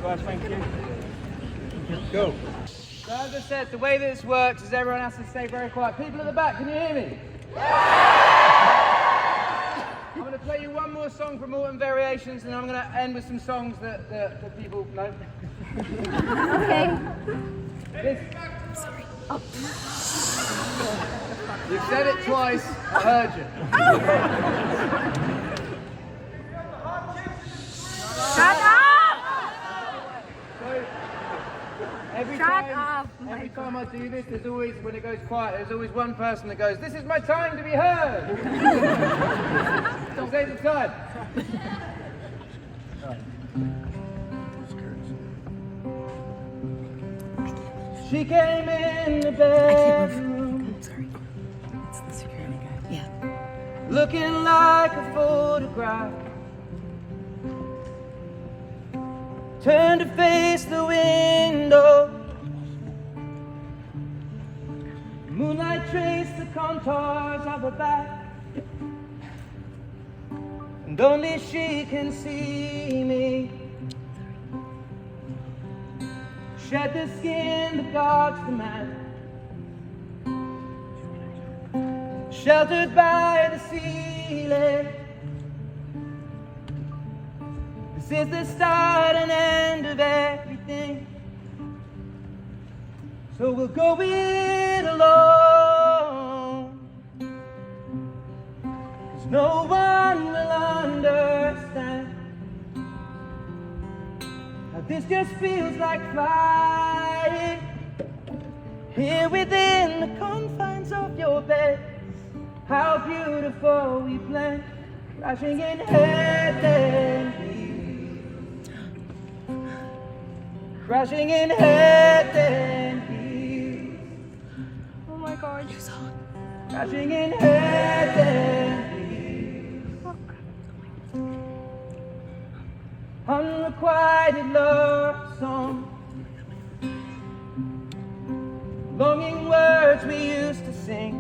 guys, thank you. Go. So as I said, the way this works is everyone has to stay very quiet. People at the back, can you hear me? I'm going to play you one more song from Autumn Variations, and I'm going to end with some songs that people know. Okay. Sorry. Oh. You've said it twice, I heard you. Shut up! Every time I do this, there's always, when it goes quiet, there's always one person that goes, "This is my time to be heard." Don't say the time. She came in the bedroom. I'm sorry. It's the security guy. Yeah. Looking like a photograph. Turned to face the window. Moonlight traced the contours of her back, and only she can see me. Shed the skin that guards the man, sheltered by the ceiling. This is the start and end of everything. So we'll go it alone, 'cause no one will understand how this just feels like flying here within the confines of your bed. How beautiful we blend, crashing in head and heels, crashing in head and heels. Oh my God, you saw it. Crashing in head and heels. Unrequited love song, longing words we used to sing.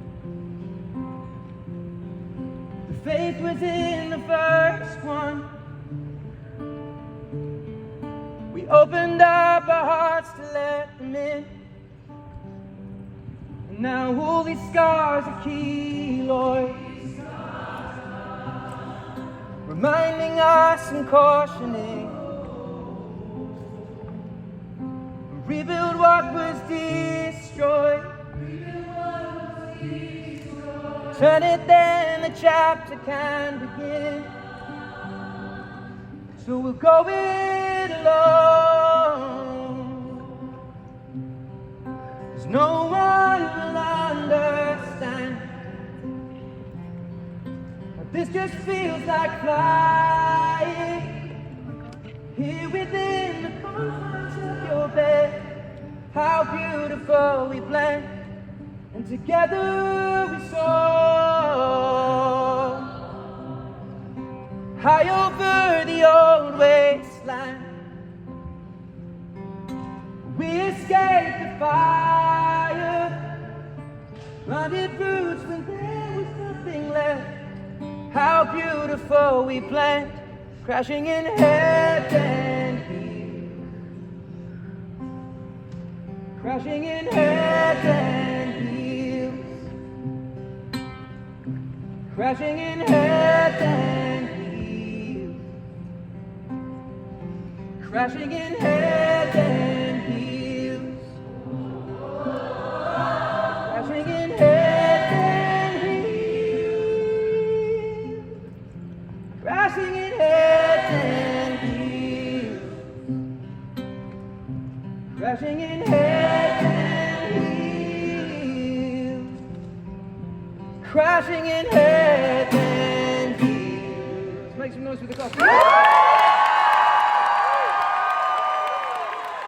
The faith was in the first one. We opened up our hearts to let them in. And now all these scars are keloids, reminding us and cautioning. Rebuild what was destroyed. Turn it, then the chapter can begin. So we'll go it alone, 'cause no one will understand. But this just feels like flying here within the confines of your bed. How beautiful we blend, and together we soar high over the old wasteland. We escaped the fire, planted roots when there was nothing left. How beautiful we blend, crashing in head and heels, crashing in head and heels, crashing in head and heels, crashing in head and heels, crashing in head and heels, crashing in head and heels, crashing in head and heels, crashing in head and heels. Make some noise for the gospel.